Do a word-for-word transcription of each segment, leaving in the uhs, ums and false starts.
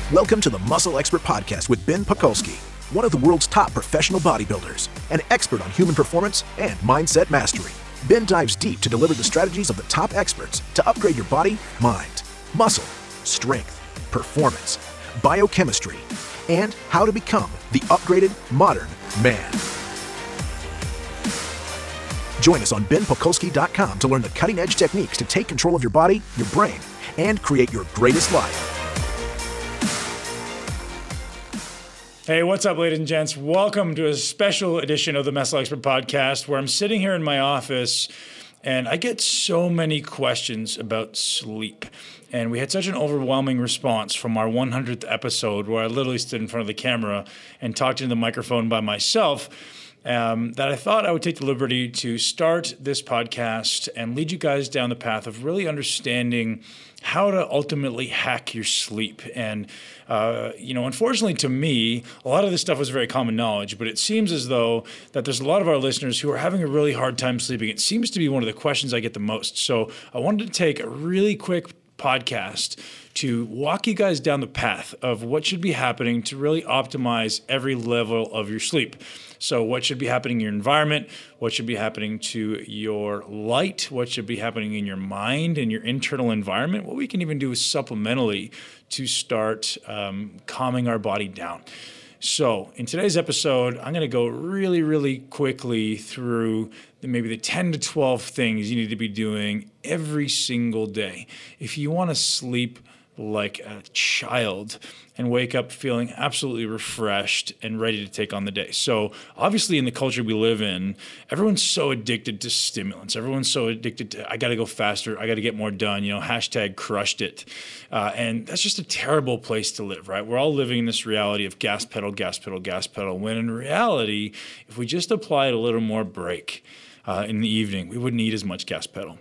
Welcome to the Muscle Expert Podcast with Ben Pakulski, one of the world's top professional bodybuilders, an expert on human performance and mindset mastery. Ben dives deep to deliver the strategies of the top experts to upgrade your body, mind, muscle, strength, performance, biochemistry, and how to become the upgraded modern man. Join us on ben pakulski dot com to learn the cutting-edge techniques to take control of your body, your brain, and create your greatest life. Hey, what's up, ladies and gents? Welcome to a special edition of the Muscle Expert Podcast, where I'm sitting here in my office and I get so many questions about sleep. And we had such an overwhelming response from our one hundredth episode, where I literally stood in front of the camera and talked into the microphone by myself, um, that I thought I would take the liberty to start this podcast and lead you guys down the path of really understanding how to ultimately hack your sleep. And, uh, you know, unfortunately to me, a lot of this stuff was very common knowledge, but it seems as though that there's a lot of our listeners who are having a really hard time sleeping. It seems to be one of the questions I get the most. So I wanted to take a really quick podcast to walk you guys down the path of what should be happening to really optimize every level of your sleep. So what should be happening in your environment, what should be happening to your light, what should be happening in your mind and your internal environment, what we can even do supplementally to start um, calming our body down. So in today's episode, I'm going to go really, really quickly through the, maybe the ten to twelve things you need to be doing every single day if you want to sleep like a child and wake up feeling absolutely refreshed and ready to take on the day. So obviously in the culture we live in, everyone's so addicted to stimulants. Everyone's so addicted to, I got to go faster. I got to get more done, you know, hashtag crushed it. Uh, and that's just a terrible place to live, right? We're all living in this reality of gas pedal, gas pedal, gas pedal, when in reality, if we just applied a little more brake uh, in the evening, we wouldn't need as much gas pedal.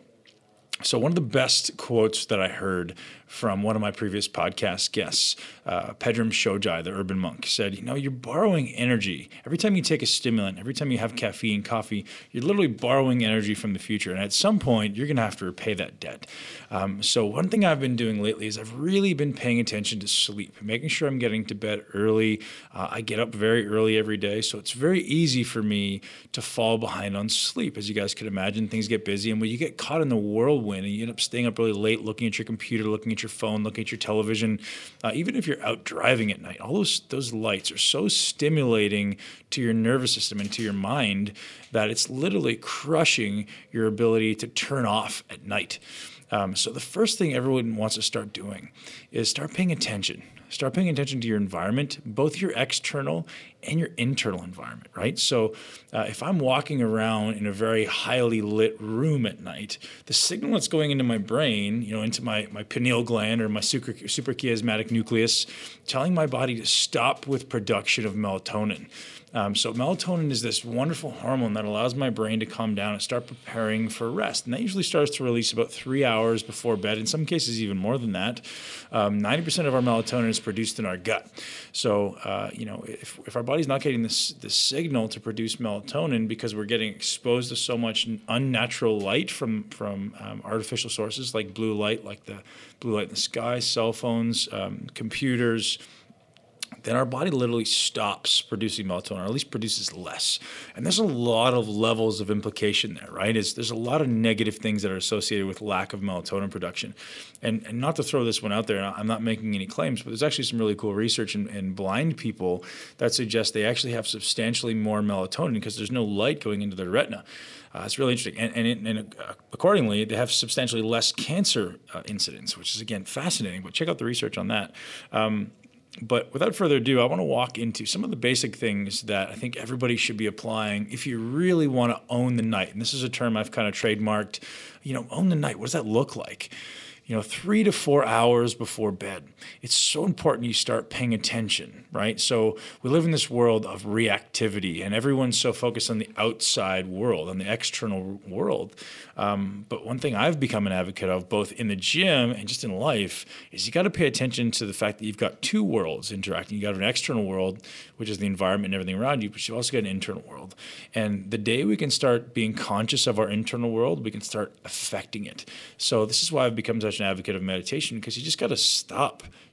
So one of the best quotes that I heard from one of my previous podcast guests, uh, Pedram Shojai, the urban monk, said, you know, you're borrowing energy. Every time you take a stimulant, every time you have caffeine, coffee, you're literally borrowing energy from the future. And at some point, you're going to have to repay that debt. Um, so one thing I've been doing lately is I've really been paying attention to sleep, making sure I'm getting to bed early. Uh, I get up very early every day, so it's very easy for me to fall behind on sleep. As you guys can imagine, things get busy, and when you get caught in the whirlwind and you end up staying up really late, looking at your computer, looking at your phone, looking at your television, uh, even if you're out driving at night, all those those lights are so stimulating to your nervous system and to your mind that it's literally crushing your ability to turn off at night. Um, so the first thing everyone wants to start doing is start paying attention. Start paying attention to your environment, both your external and your internal environment, right? So uh, if I'm walking around in a very highly lit room at night, the signal that's going into my brain, you know, into my, my pineal gland or my super, suprachiasmatic nucleus, telling my body to stop with production of melatonin. Um, so melatonin is this wonderful hormone that allows my brain to calm down and start preparing for rest. And that usually starts to release about three hours before bed, in some cases even more than that. Um, ninety percent of our melatonin is produced in our gut. So, uh, you know, if, if our body's not getting this, this signal to produce melatonin because we're getting exposed to so much unnatural light from, from um, artificial sources like blue light, like the blue light in the sky, cell phones, um, computers, then our body literally stops producing melatonin, or at least produces less. And there's a lot of levels of implication there, right? It's, there's a lot of negative things that are associated with lack of melatonin production. And, and not to throw this one out there, I'm not making any claims, but there's actually some really cool research in, in blind people that suggests they actually have substantially more melatonin because there's no light going into their retina. Uh, it's really interesting. And, and, it, and uh, accordingly, they have substantially less cancer uh, incidence, which is, again, fascinating. But check out the research on that. Um, But without further ado, I want to walk into some of the basic things that I think everybody should be applying if you really want to own the night. And this is a term I've kind of trademarked. You know, own the night. What does that look like? You know, three to four hours before bed. It's so important you start paying attention, right? So we live in this world of reactivity, and everyone's so focused on the outside world, on the external world. Um, but one thing I've become an advocate of, both in the gym and just in life, is you got to pay attention to the fact that you've got two worlds interacting. You got an external world, which is the environment and everything around you, but you've also got an internal world. And the day we can start being conscious of our internal world, we can start affecting it. So this is why I've become such an advocate of meditation, because you just got to stop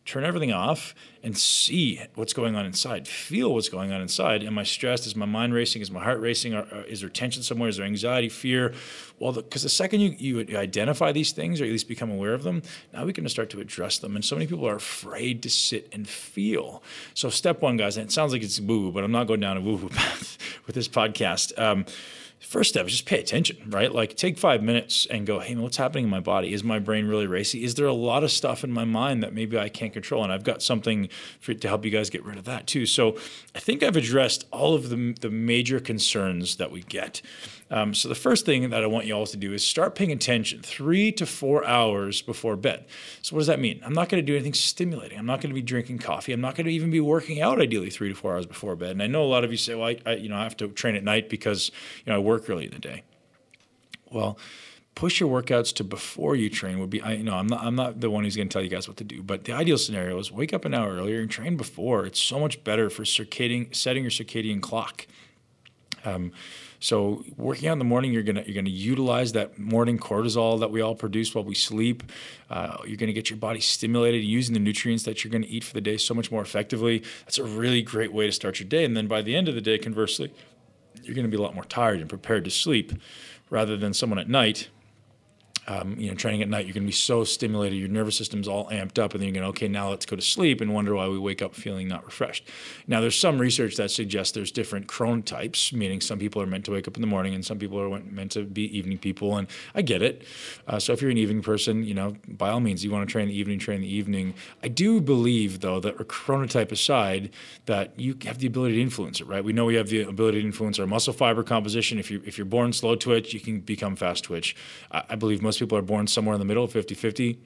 turn everything off and see what's going on inside, feel what's going on inside. Am I stressed? Is my mind racing? Is my heart racing? Or, or is there tension somewhere? Is there anxiety, fear? Well, because the, the second you, you identify these things, or at least become aware of them, now we can start to address them. And so many people are afraid to sit and feel. So step one, guys, and it sounds like it's woo-woo, but I'm not going down a woo-woo path with this podcast. Um, First step is just pay attention, right? Like take five minutes and go, hey, man, what's happening in my body? Is my brain really racing? Is there a lot of stuff in my mind that maybe I can't control? And I've got something for, to help you guys get rid of that too. So I think I've addressed all of the, the major concerns that we get. Um, so the first thing that I want you all to do is start paying attention three to four hours before bed. So what does that mean? I'm not going to do anything stimulating. I'm not going to be drinking coffee. I'm not going to even be working out ideally three to four hours before bed. And I know a lot of you say, well, I, I you know, I have to train at night because you know I work early in the day. Well, push your workouts to before you train would be, I, you know, I'm not, I'm not the one who's going to tell you guys what to do, but the ideal scenario is wake up an hour earlier and train before. It's so much better for circadian, setting your circadian clock. Um, so working out in the morning, you're gonna you're gonna utilize that morning cortisol that we all produce while we sleep. Uh, you're gonna get your body stimulated using the nutrients that you're gonna eat for the day so much more effectively. That's a really great way to start your day. And then by the end of the day, conversely, you're gonna be a lot more tired and prepared to sleep, rather than someone at night. Um, you know, training at night, you're going to be so stimulated, your nervous system's all amped up, and then you're going to, okay, now let's go to sleep and wonder why we wake up feeling not refreshed. Now, there's some research that suggests there's different chronotypes, meaning some people are meant to wake up in the morning and some people are meant to be evening people, and I get it. Uh, so if you're an evening person, you know, by all means, you want to train in the evening, train in the evening. I do believe, though, that a chronotype aside, that you have the ability to influence it, right? We know we have the ability to influence our muscle fiber composition. If, you, if you're born slow twitch, you can become fast twitch. I, I believe most people are born somewhere in the middle, fifty-fifty,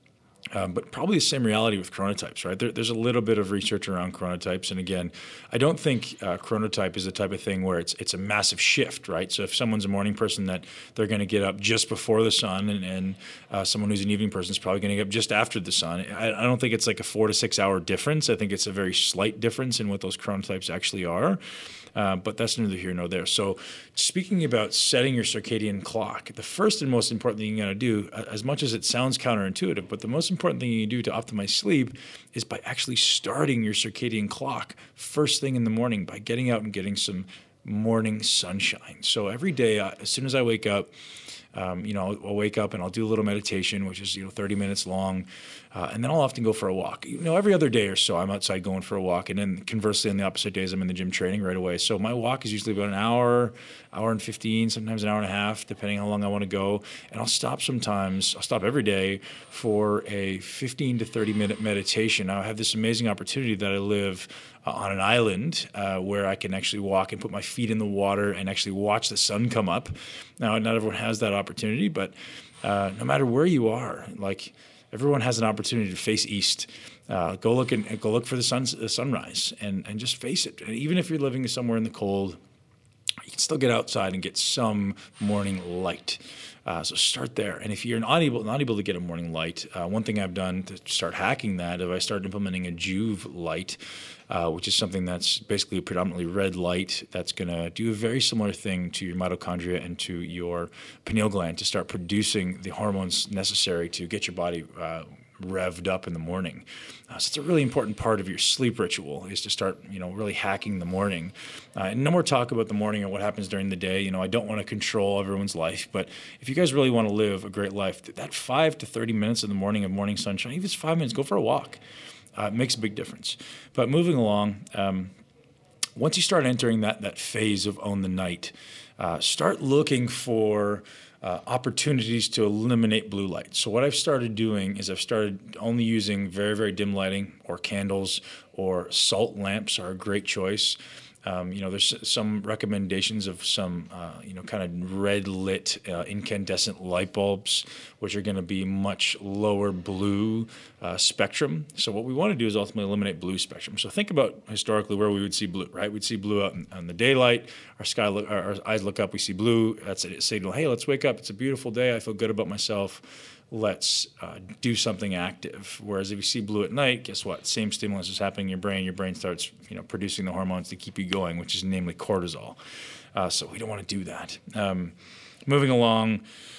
um, but probably the same reality with chronotypes, right? There, there's a little bit of research around chronotypes, and again, I don't think uh, chronotype is the type of thing where it's it's a massive shift, right? So if someone's a morning person, that they're going to get up just before the sun, and, and uh, someone who's an evening person is probably going to get up just after the sun. I, I don't think it's like a four to six hour difference. I think it's a very slight difference in what those chronotypes actually are. Uh, but that's neither here nor there. So speaking about setting your circadian clock, the first and most important thing you got to do, as much as it sounds counterintuitive, but the most important thing you do to optimize sleep is by actually starting your circadian clock first thing in the morning by getting out and getting some morning sunshine. So every day, uh, as soon as I wake up, Um, you know, I'll, I'll wake up and I'll do a little meditation, which is, you know, thirty minutes long. Uh, and then I'll often go for a walk. You know, every other day or so, I'm outside going for a walk. And then conversely, on the opposite days, I'm in the gym training right away. So my walk is usually about an hour, hour and fifteen, sometimes an hour and a half, depending how long I want to go. And I'll stop sometimes, I'll stop every day for a fifteen to thirty minute meditation. Now, I have this amazing opportunity that I live uh, on an island uh, where I can actually walk and put my feet in the water and actually watch the sun come up. Now, not everyone has that opportunity, but uh, no matter where you are, like everyone has an opportunity to face east. Uh, go look and go look for the sun, the sunrise, and and just face it. And even if you're living somewhere in the cold, you can still get outside and get some morning light. Uh, so start there. And if you're not able, not able to get a morning light, uh, one thing I've done to start hacking that is I started implementing a Joovv light, uh, which is something that's basically a predominantly red light that's going to do a very similar thing to your mitochondria and to your pineal gland to start producing the hormones necessary to get your body uh, revved up in the morning. Uh, so it's a really important part of your sleep ritual is to start, you know, really hacking the morning. Uh, and no more talk about the morning and what happens during the day. You know, I don't want to control everyone's life, but if you guys really want to live a great life, that five to thirty minutes in the morning of morning sunshine, even if it's five minutes, go for a walk. Uh, it makes a big difference. But moving along, um, once you start entering that that phase of own the night, uh, start looking for Uh, opportunities to eliminate blue light. So what I've started doing is I've started only using very, very dim lighting, or candles, or salt lamps are a great choice. Um, you know, there's some recommendations of some, uh, you know, kind of red lit uh, incandescent light bulbs, which are going to be much lower blue uh, spectrum. So what we want to do is ultimately eliminate blue spectrum. So think about historically where we would see blue, right? We'd see blue out in, in the daylight. Our sky, look, our, our eyes look up, we see blue. That's a signal. Hey, let's wake up. It's a beautiful day. I feel good about myself. Let's uh, do something active. Whereas if you see blue at night, guess what? Same stimulus is happening in your brain. Your brain starts, you know, producing the hormones to keep you going, which is namely cortisol. Uh, so we don't want to do that. Um, moving along,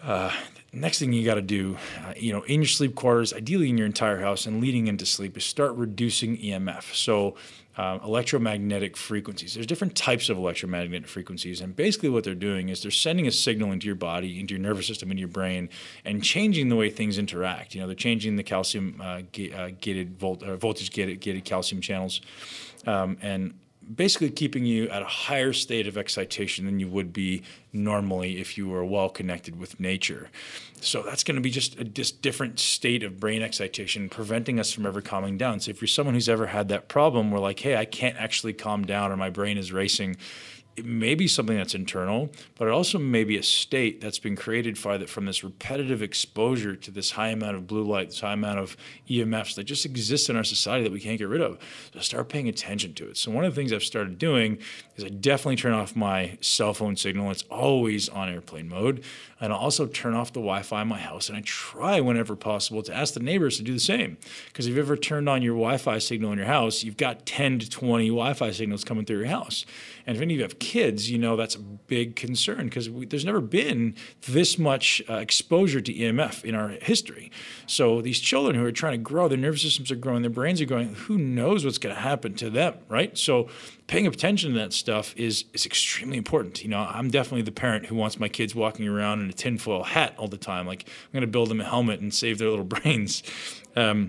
Uh, next thing you got to do, uh, you know, in your sleep quarters, ideally in your entire house and leading into sleep, is start reducing E M F. So uh, electromagnetic frequencies. There's different types of electromagnetic frequencies, and basically what they're doing is they're sending a signal into your body, into your nervous system, into your brain, and changing the way things interact. You know, they're changing the calcium uh, ga- uh, gated volt, uh, voltage gated, gated calcium channels, um, and basically keeping you at a higher state of excitation than you would be normally if you were well connected with nature. So that's going to be just a just different state of brain excitation, preventing us from ever calming down. So if you're someone who's ever had that problem where like, hey, I can't actually calm down or my brain is racing, it may be something that's internal, but it also may be a state that's been created from this repetitive exposure to this high amount of blue light, this high amount of E M Fs that just exist in our society that we can't get rid of. So start paying attention to it. So one of the things I've started doing is I definitely turn off my cell phone signal. It's always on airplane mode. And I'll also turn off the Wi-Fi in my house. And I try whenever possible to ask the neighbors to do the same. Because if you've ever turned on your Wi-Fi signal in your house, you've got ten to twenty Wi-Fi signals coming through your house. And if any of you have kids, you know that's a big concern because there's never been this much uh, exposure to E M F in our history. So these children who are trying to grow, their nervous systems are growing, their brains are growing, who knows what's going to happen to them, right? So paying attention to that stuff is is extremely important. You know, I'm definitely the parent who wants my kids walking around in a tinfoil hat all the time. Like, I'm going to build them a helmet and save their little brains. Um,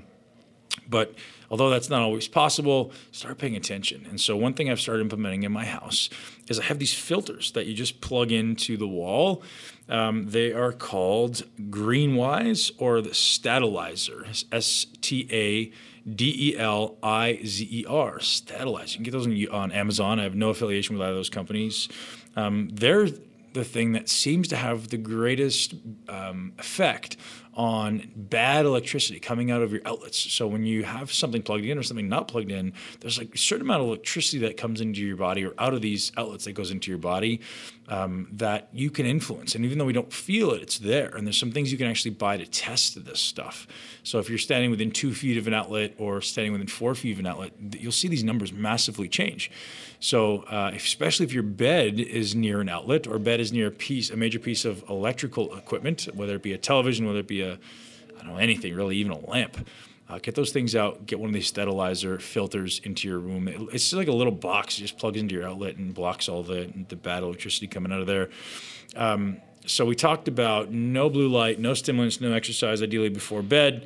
but although that's not always possible, start paying attention. And so one thing I've started implementing in my house is I have these filters that you just plug into the wall. Um, they are called GreenWise or the Statilizer, S T A D E L I Z E R, Statilizer. You can get those on, on Amazon. I have no affiliation with either of those companies. Um, they're the thing that seems to have the greatest um, effect on bad electricity coming out of your outlets. So when you have something plugged in or something not plugged in, there's like a certain amount of electricity that comes into your body or out of these outlets that goes into your body um, that you can influence. And even though we don't feel it, it's there. And there's some things you can actually buy to test this stuff. So if you're standing within two feet of an outlet or standing within four feet of an outlet, you'll see these numbers massively change. So uh, especially if your bed is near an outlet or bed is near a piece, a major piece of electrical equipment, whether it be a television, whether it be a, I don't know, anything really, even a lamp. Uh, get those things out. Get one of these Statilizer filters into your room. It, it's just like a little box. It just plugs into your outlet and blocks all the, the bad electricity coming out of there. Um, so we talked about no blue light, no stimulants, no exercise, ideally before bed.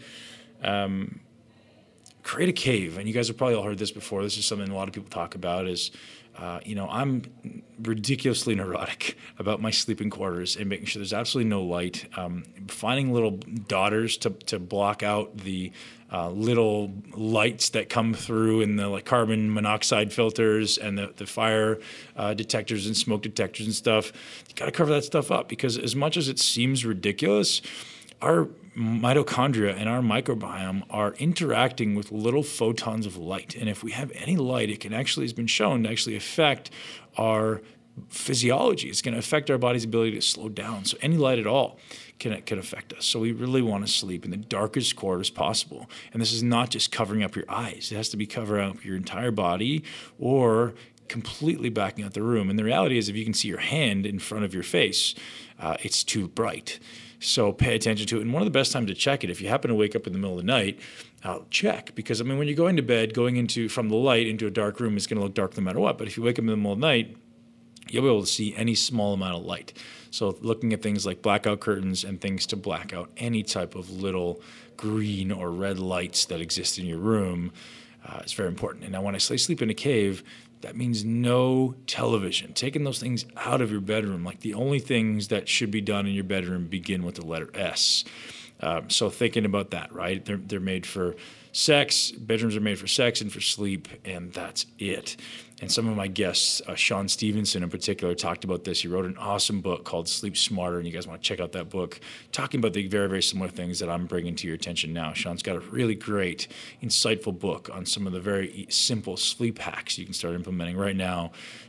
Um, create a cave. And you guys have probably all heard this before. This is something a lot of people talk about is, uh, you know, I'm ridiculously neurotic about my sleeping quarters and making sure there's absolutely no light. Um, finding little daughters to, to block out the uh, little lights that come through in the like carbon monoxide filters and the, the fire uh, detectors and smoke detectors and stuff. You got to cover that stuff up because as much as it seems ridiculous, our mitochondria and our microbiome are interacting with little photons of light. And if we have any light, it can actually, has been shown to actually affect our physiology. It's going to affect our body's ability to slow down. So any light at all can, can affect us. So we really want to sleep in the darkest quarters possible. And this is not just covering up your eyes. It has to be covering up your entire body or completely backing out the room. And the reality is if you can see your hand in front of your face, uh, it's too bright. So pay attention to it. And one of the best times to check it, if you happen to wake up in the middle of the night, uh, check. Because, I mean, when you're going to bed, going into from the light into a dark room is going to look dark no matter what. But if you wake up in the middle of the night, you'll be able to see any small amount of light. So looking at things like blackout curtains and things to black out any type of little green or red lights that exist in your room uh, is very important. And now when I say sleep in a cave, that means no television. Taking those things out of your bedroom. Like the only things that should be done in your bedroom begin with the letter S. Um, so thinking about that, right? They're they're made for sex. Bedrooms are made for sex and for sleep, and that's it. And some of my guests, uh, Sean Stevenson in particular, talked about this. He wrote an awesome book called Sleep Smarter, and you guys want to check out that book, talking about the very, very similar things that I'm bringing to your attention now. Sean's got a really great, insightful book on some of the very simple sleep hacks you can start implementing right now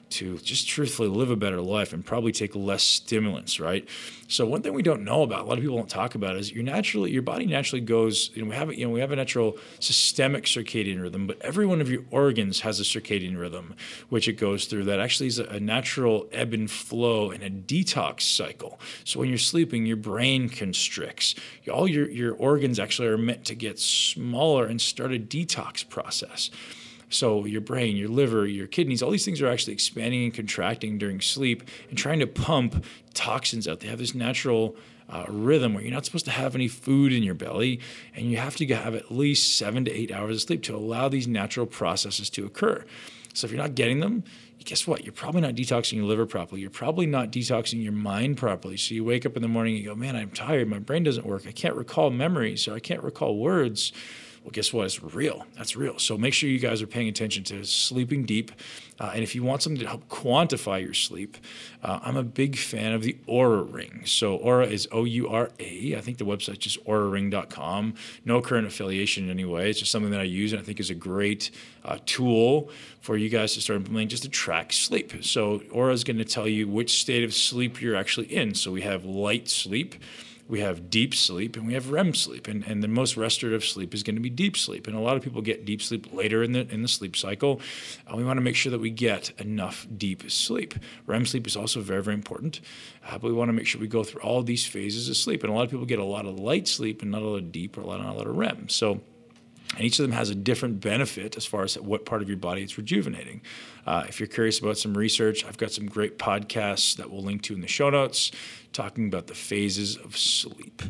to just truthfully live a better life and probably take less stimulants, right? So one thing we don't know about, a lot of people don't talk about, is your naturally your body naturally goes. You know, we have you know we have a natural systemic circadian rhythm, but every one of your organs has a circadian rhythm, which it goes through. That actually is a, a natural ebb and flow and a detox cycle. So when you're sleeping, your brain constricts. All your your organs actually are meant to get smaller and start a detox process. So your brain, your liver, your kidneys, all these things are actually expanding and contracting during sleep and trying to pump toxins out. They have this natural uh, rhythm where you're not supposed to have any food in your belly, and you have to have at least seven to eight hours of sleep to allow these natural processes to occur. So if you're not getting them, guess what? You're probably not detoxing your liver properly. You're probably not detoxing your mind properly. So you wake up in the morning and you go, man, I'm tired. My brain doesn't work. I can't recall memories, or I can't recall words. Well, guess what? It's real. That's real. So make sure you guys are paying attention to sleeping deep. Uh, and if you want something to help quantify your sleep, uh, I'm a big fan of the Oura Ring. So Oura is O U R A. I think the website's just Oura Ring dot com. No current affiliation in any way. It's just something that I use and I think is a great uh, tool for you guys to start implementing just to track sleep. So Oura is going to tell you which state of sleep you're actually in. So we have light sleep, we have deep sleep, and we have R E M sleep. And, and the most restorative sleep is going to be deep sleep. And a lot of people get deep sleep later in the in the sleep cycle. Uh, we want to make sure that we get enough deep sleep. R E M sleep is also very, very important. Uh, but we want to make sure we go through all these phases of sleep. And a lot of people get a lot of light sleep and not a lot of deep, or a lot, not a lot of R E M. So and each of them has a different benefit as far as what part of your body it's rejuvenating. Uh, if you're curious about some research, I've got some great podcasts that we'll link to in the show notes talking about the phases of sleep.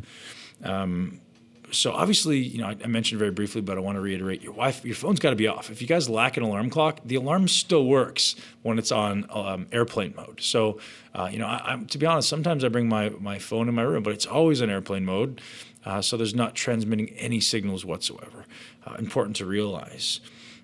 Um, so obviously, you know, I, I mentioned very briefly, but I want to reiterate, your wife, your phone's got to be off. If you guys lack an alarm clock, the alarm still works when it's on um, airplane mode. So, uh, you know, I, I'm, to be honest, sometimes I bring my, my phone in my room, but it's always on airplane mode. Uh, so there's not transmitting any signals whatsoever. Uh, important to realize.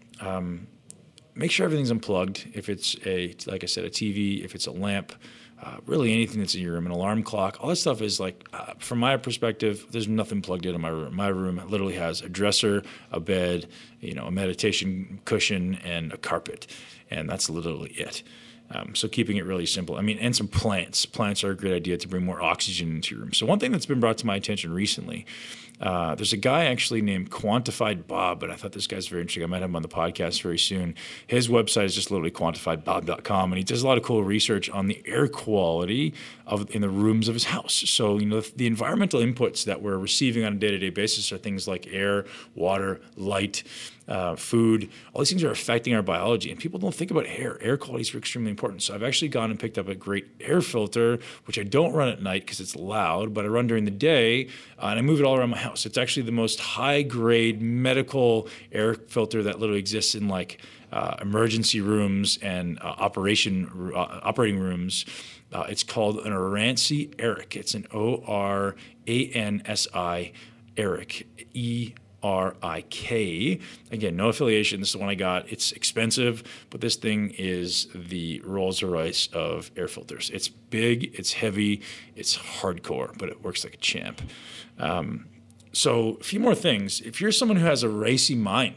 Um, make sure everything's unplugged. If it's a, like I said, a T V, if it's a lamp, uh, really anything that's in your room, an alarm clock, all that stuff is like, uh, from my perspective, there's nothing plugged into my room. My room literally has a dresser, a bed, you know, a meditation cushion, and a carpet, and that's literally it. Um, so keeping it really simple. I mean, and some plants. Plants are a great idea to bring more oxygen into your room. So one thing that's been brought to my attention recently, uh, there's a guy actually named Quantified Bob, and I thought this guy's very interesting. I might have him on the podcast very soon. His website is just literally quantified bob dot com, and he does a lot of cool research on the air quality of in the rooms of his house. So, you know, the, the environmental inputs that we're receiving on a day-to-day basis are things like air, water, light, Uh, food. All these things are affecting our biology, and people don't think about air. Air quality is extremely important. So I've actually gone and picked up a great air filter, which I don't run at night because it's loud, but I run during the day, uh, and I move it all around my house. It's actually the most high-grade medical air filter that literally exists in like uh, emergency rooms and uh, operation uh, operating rooms. Uh, it's called an Oransi Airic. It's an O R A N S I Airic. E R I K. Again, no affiliation. This is the one I got. It's expensive, but this thing is the Rolls-Royce of air filters. It's big, it's heavy, it's hardcore, but it works like a champ. Um, so a few more things. If you're someone who has a racy mind,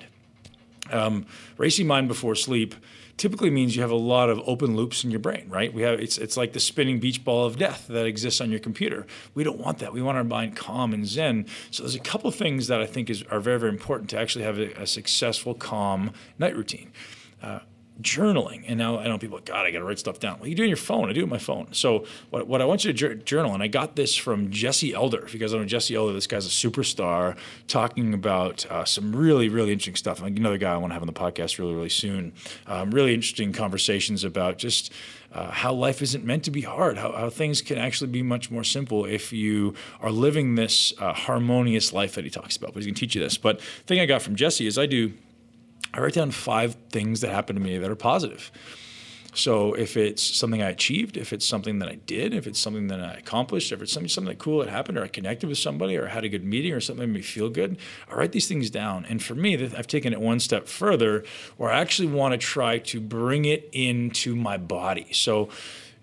um, racy mind before sleep typically means you have a lot of open loops in your brain, right? We have it's it's like the spinning beach ball of death that exists on your computer. We don't want that. We want our mind calm and zen. So there's a couple of things that I think is are very, very important to actually have a, a successful, calm night routine. Uh, journaling. And now I know people are, God, I got to write stuff down. Well, you do it on your phone. I do it on my phone. So what, what I want you to jur- journal, and I got this from Jesse Elder. If you guys don't know Jesse Elder, this guy's a superstar talking about uh, some really, really interesting stuff. Another guy I want to have on the podcast really, really soon. Um, really interesting conversations about just uh, how life isn't meant to be hard, how, how things can actually be much more simple if you are living this uh, harmonious life that he talks about. But he's going to teach you this. But the thing I got from Jesse is I do I write down five things that happened to me that are positive. So if it's something I achieved, if it's something that I did, if it's something that I accomplished, if it's something, something cool that happened, or I connected with somebody, or I had a good meeting, or something that made me feel good, I write these things down. And for me, I've taken it one step further, where I actually want to try to bring it into my body. So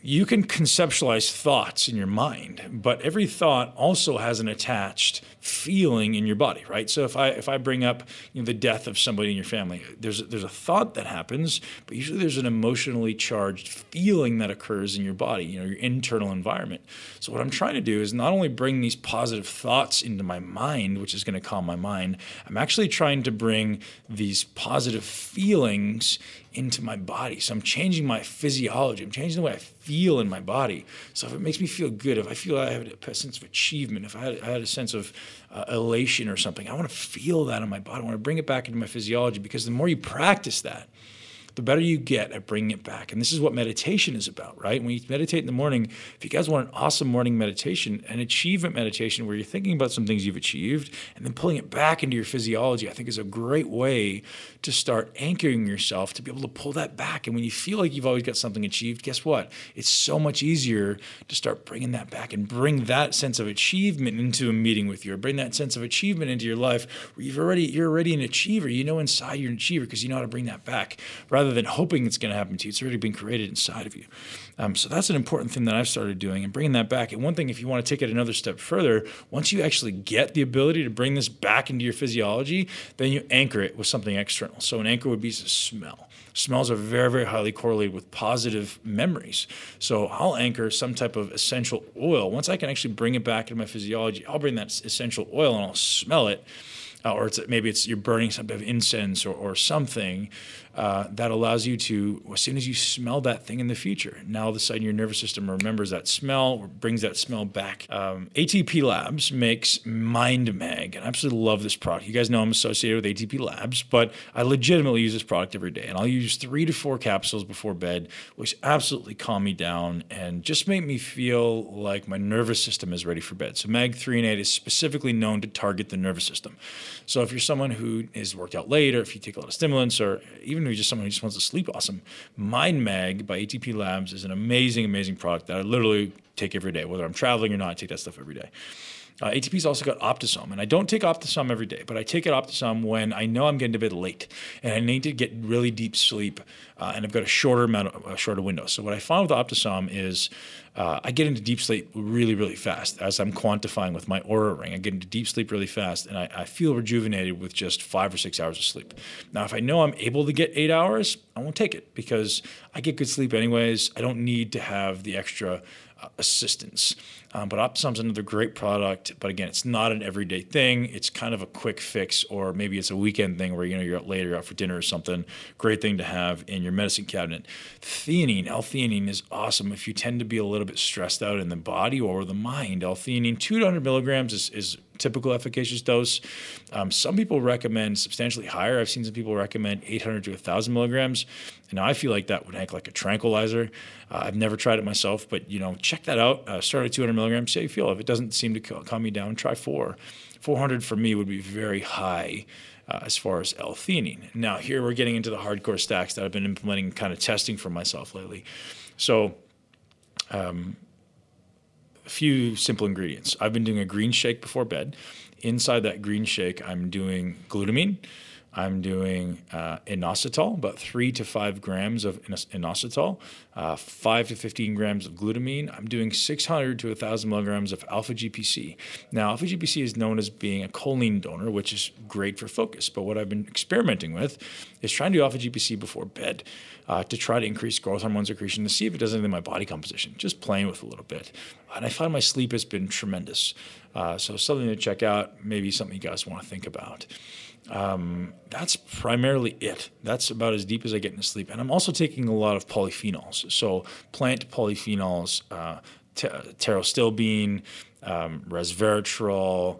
you can conceptualize thoughts in your mind, but every thought also has an attached feeling in your body, right? So if I if I bring up you know, the death of somebody in your family, there's there's a thought that happens, but usually there's an emotionally charged feeling that occurs in your body, you know, your internal environment. So what I'm trying to do is not only bring these positive thoughts into my mind, which is going to calm my mind, I'm actually trying to bring these positive feelings into my body. So I'm changing my physiology. I'm changing the way I feel in my body. So if it makes me feel good, if I feel I have a sense of achievement, if I had, I had a sense of uh, elation or something, I want to feel that in my body. I want to bring it back into my physiology, because the more you practice that, the better you get at bringing it back. And this is what meditation is about, right? When you meditate in the morning, if you guys want an awesome morning meditation, an achievement meditation where you're thinking about some things you've achieved and then pulling it back into your physiology, I think is a great way to start anchoring yourself to be able to pull that back. And when you feel like you've always got something achieved, guess what? It's so much easier to start bringing that back and bring that sense of achievement into a meeting with you, or bring that sense of achievement into your life where you've already, you're already an achiever. You know inside you're an achiever because you know how to bring that back. Rather Rather than hoping it's going to happen to you, it's already been created inside of you. Um, so that's an important thing that I've started doing and bringing that back. And one thing, if you want to take it another step further, once you actually get the ability to bring this back into your physiology, then you anchor it with something external. So an anchor would be a smell. Smells are very, very highly correlated with positive memories. So I'll anchor some type of essential oil. Once I can actually bring it back into my physiology, I'll bring that essential oil and I'll smell it. Uh, or it's, maybe it's you're burning some type of incense or, or something uh, that allows you to, as soon as you smell that thing in the future, now all of a sudden your nervous system remembers that smell or brings that smell back. Um, A T P Labs makes MindMag, and I absolutely love this product. You guys know I'm associated with A T P Labs, but I legitimately use this product every day, and I'll use three to four capsules before bed, which absolutely calm me down and just make me feel like my nervous system is ready for bed. So Mag three and eight is specifically known to target the nervous system. So if you're someone who is worked out late, or if you take a lot of stimulants, or even if you're just someone who just wants to sleep awesome, MindMag by A T P Labs is an amazing, amazing product that I literally take every day. Whether I'm traveling or not, I take that stuff every day. Uh, A T P's also got Optisome, and I don't take Optisome every day, but I take it Optisome when I know I'm getting to bed late and I need to get really deep sleep, uh, and I've got a shorter amount of, a shorter window. So what I find with Optisome is uh, I get into deep sleep really, really fast as I'm quantifying with my Oura Ring. I get into deep sleep really fast, and I, I feel rejuvenated with just five or six hours of sleep. Now, if I know I'm able to get eight hours, I won't take it because I get good sleep anyways. I don't need to have the extra uh, assistance. Um, but Optisome's another great product, but again, it's not an everyday thing. It's kind of a quick fix, or maybe it's a weekend thing where you know you're out later, you're out for dinner or something. Great thing to have in your medicine cabinet. Theanine, L-theanine is awesome if you tend to be a little bit stressed out in the body or the mind. L-theanine, two to one hundred milligrams is, is typical efficacious dose. Um, some people recommend substantially higher. I've seen some people recommend eight hundred to one thousand milligrams. And now I feel like that would act like a tranquilizer. Uh, I've never tried it myself, but you know, check that out. Uh, start at two hundred milligrams. See how you feel. If it doesn't seem to calm you down, try four. four hundred for me would be very high uh, as far as L-theanine. Now here we're getting into the hardcore stacks that I've been implementing, kind of testing for myself lately. So um, a few simple ingredients. I've been doing a green shake before bed. Inside that green shake, I'm doing glutamine. I'm doing uh, inositol, about three to five grams of inositol, uh, five to fifteen grams of glutamine. I'm doing six hundred to one thousand milligrams of alpha G P C. Now, alpha G P C is known as being a choline donor, which is great for focus. But what I've been experimenting with is trying to do alpha G P C before bed uh, to try to increase growth hormone secretion to see if it does anything in my body composition, just playing with a little bit. And I find my sleep has been tremendous. Uh, so something to check out, maybe something you guys want to think about. Um, that's primarily it. That's about as deep as I get into sleep. And I'm also taking a lot of polyphenols. So plant polyphenols, uh, t- pterostilbene, um, resveratrol,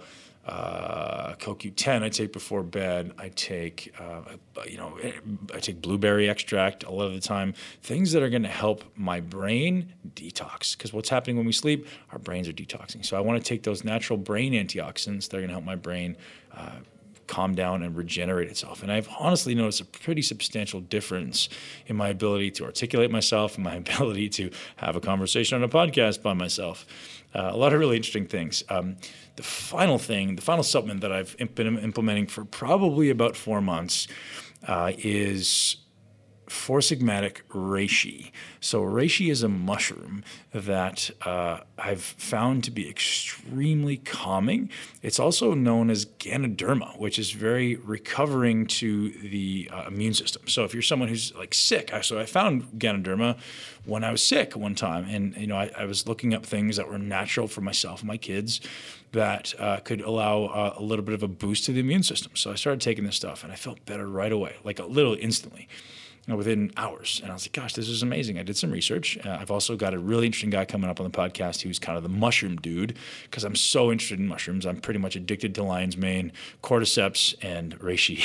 uh, C O Q ten I take before bed. I take, uh, you know, I take blueberry extract a lot of the time. Things that are going to help my brain detox. Because what's happening when we sleep, our brains are detoxing. So I want to take those natural brain antioxidants that are going to help my brain uh, calm down and regenerate itself. And I've honestly noticed a pretty substantial difference in my ability to articulate myself and my ability to have a conversation on a podcast by myself. Uh, a lot of really interesting things. Um, the final thing, the final supplement that I've been implementing for probably about four months uh, is Four Sigmatic reishi. So reishi is a mushroom that uh, I've found to be extremely calming. It's also known as Ganoderma, which is very recovering to the uh, immune system. So if you're someone who's like sick, I, so I found Ganoderma when I was sick one time, and you know I, I was looking up things that were natural for myself and my kids that uh, could allow uh, a little bit of a boost to the immune system. So I started taking this stuff, and I felt better right away, like literally instantly. You know, within hours. And I was like, gosh, this is amazing. I did some research. Uh, I've also got a really interesting guy coming up on the podcast who's kind of the mushroom dude, because I'm so interested in mushrooms. I'm pretty much addicted to lion's mane, cordyceps, and reishi.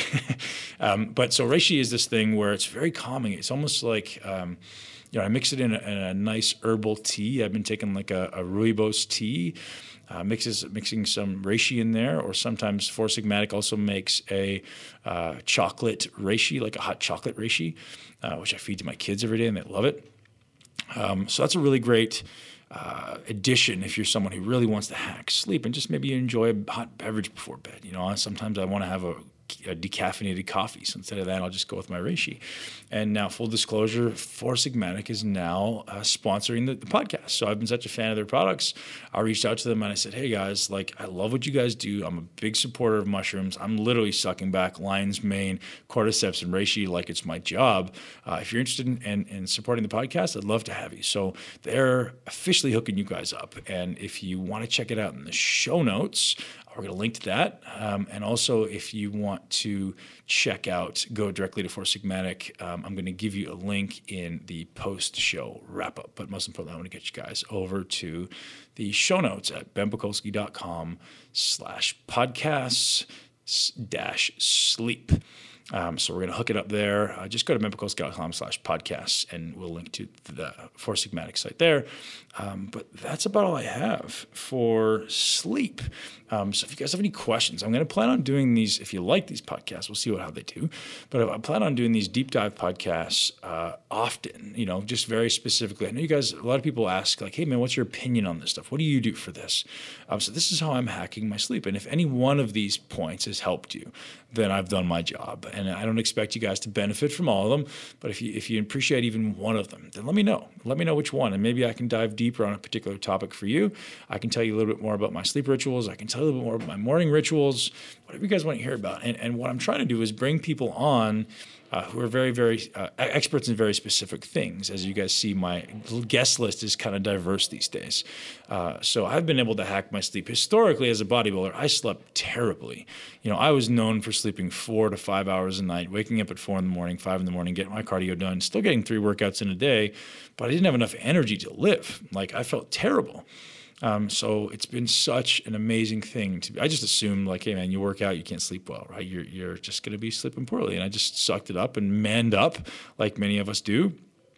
um, but so reishi is this thing where it's very calming. It's almost like, um, you know, I mix it in a, in a nice herbal tea. I've been taking like a, a rooibos tea. Uh, mixes mixing some reishi in there, or sometimes Four Sigmatic also makes a uh, chocolate reishi, like a hot chocolate reishi, uh, which I feed to my kids every day, and they love it. Um, so that's a really great uh, addition if you're someone who really wants to hack sleep and just maybe enjoy a hot beverage before bed. You know, sometimes I want to have a a decaffeinated coffee. So instead of that, I'll just go with my reishi. And now, full disclosure, Four Sigmatic is now uh, sponsoring the, the podcast. So I've been such a fan of their products. I reached out to them and I said, hey guys, like I love what you guys do. I'm a big supporter of mushrooms. I'm literally sucking back lion's mane, cordyceps, and reishi like it's my job. Uh, if you're interested in, in, in supporting the podcast, I'd love to have you. So they're officially hooking you guys up. And if you want to check it out in the show notes, we're going to link to that. Um, and also, if you want to check out, go directly to Four Sigmatic, um, I'm going to give you a link in the post-show wrap-up. But most importantly, I want to get you guys over to the show notes at benpakulski.com slash podcasts dash sleep. Um, so we're going to hook it up there. Uh, just go to benpakulski.com slash podcasts, and we'll link to the Four Sigmatic site there. Um, but that's about all I have for sleep. Um, so if you guys have any questions, I'm going to plan on doing these. If you like these podcasts, we'll see what, how they do. But I plan on doing these deep dive podcasts uh, often, you know, just very specifically. I know you guys, a lot of people ask like, hey man, what's your opinion on this stuff? What do you do for this? Um, so this is how I'm hacking my sleep. And if any one of these points has helped you, then I've done my job. And I don't expect you guys to benefit from all of them. But if you, if you appreciate even one of them, then let me know. Let me know which one. And maybe I can dive deeper on a particular topic for you. I can tell you a little bit more about my sleep rituals. I can tell you a little bit more about my morning rituals, whatever you guys want to hear about. And, and what I'm trying to do is bring people on uh, who are very, very uh, experts in very specific things. As you guys see, my guest list is kind of diverse these days. Uh, so I've been able to hack my sleep. Historically, as a bodybuilder, I slept terribly. You know, I was known for sleeping four to five hours a night, waking up at four in the morning, five in the morning, getting my cardio done, still getting three workouts in a day, but I didn't have enough energy to live. Like, I felt terrible. Um, so it's been such an amazing thing to be. I just assumed like, hey man, you work out, you can't sleep well, right? You're you're just going to be sleeping poorly. And I just sucked it up and manned up like many of us do.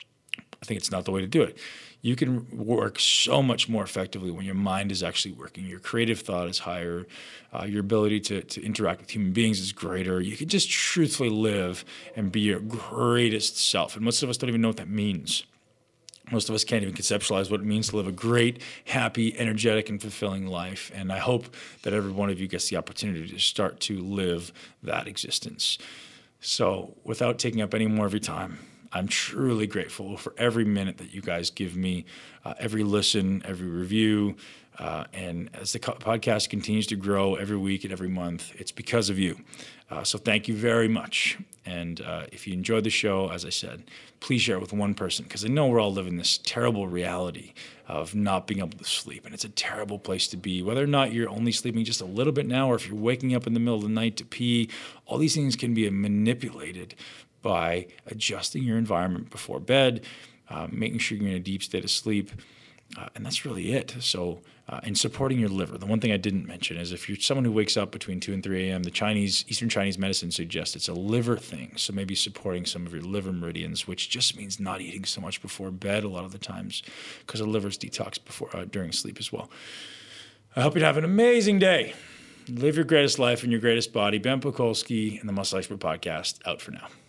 I think it's not the way to do it. You can work so much more effectively when your mind is actually working. Your creative thought is higher. Uh, your ability to, to interact with human beings is greater. You can just truthfully live and be your greatest self. And most of us don't even know what that means. Most of us can't even conceptualize what it means to live a great, happy, energetic, and fulfilling life. And I hope that every one of you gets the opportunity to start to live that existence. So without taking up any more of your time, I'm truly grateful for every minute that you guys give me, uh, every listen, every review. Uh, and as the co- podcast continues to grow every week and every month, it's because of you. Uh, so thank you very much. And uh, if you enjoyed the show, as I said, please share it with one person, because I know we're all living this terrible reality of not being able to sleep. And it's a terrible place to be, whether or not you're only sleeping just a little bit now, or if you're waking up in the middle of the night to pee. All these things can be manipulated by adjusting your environment before bed, uh, making sure you're in a deep state of sleep. Uh, and that's really it. So, uh, and supporting your liver. The one thing I didn't mention is if you're someone who wakes up between two and three a.m., the Chinese, Eastern Chinese medicine suggests it's a liver thing. So maybe supporting some of your liver meridians, which just means not eating so much before bed a lot of the times, because the liver's detox before uh, during sleep as well. I hope you have an amazing day. Live your greatest life in your greatest body. Ben Pakulski and the Muscle Expert Podcast, out for now.